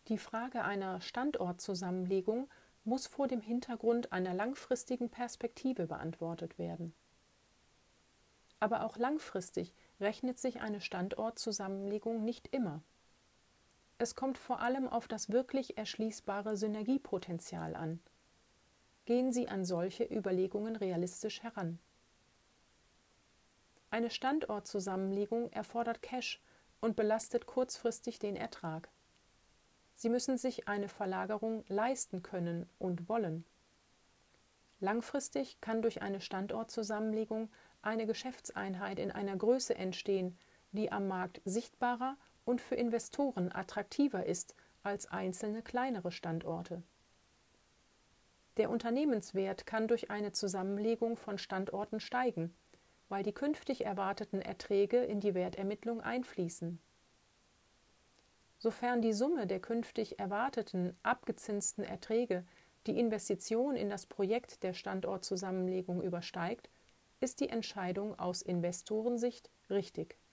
Die Frage einer Standortzusammenlegung muss vor dem Hintergrund einer langfristigen Perspektive beantwortet werden. Aber auch langfristig rechnet sich eine Standortzusammenlegung nicht immer. Es kommt vor allem auf das wirklich erschließbare Synergiepotenzial an. Gehen Sie an solche Überlegungen realistisch heran. Eine Standortzusammenlegung erfordert Cash und belastet kurzfristig den Ertrag. Sie müssen sich eine Verlagerung leisten können und wollen. Langfristig kann durch eine Standortzusammenlegung eine Geschäftseinheit in einer Größe entstehen, die am Markt sichtbarer und für Investoren attraktiver ist als einzelne kleinere Standorte. Der Unternehmenswert kann durch eine Zusammenlegung von Standorten steigen, weil die künftig erwarteten Erträge in die Wertermittlung einfließen. Sofern die Summe der künftig erwarteten abgezinsten Erträge die Investition in das Projekt der Standortzusammenlegung übersteigt, ist die Entscheidung aus Investorensicht richtig.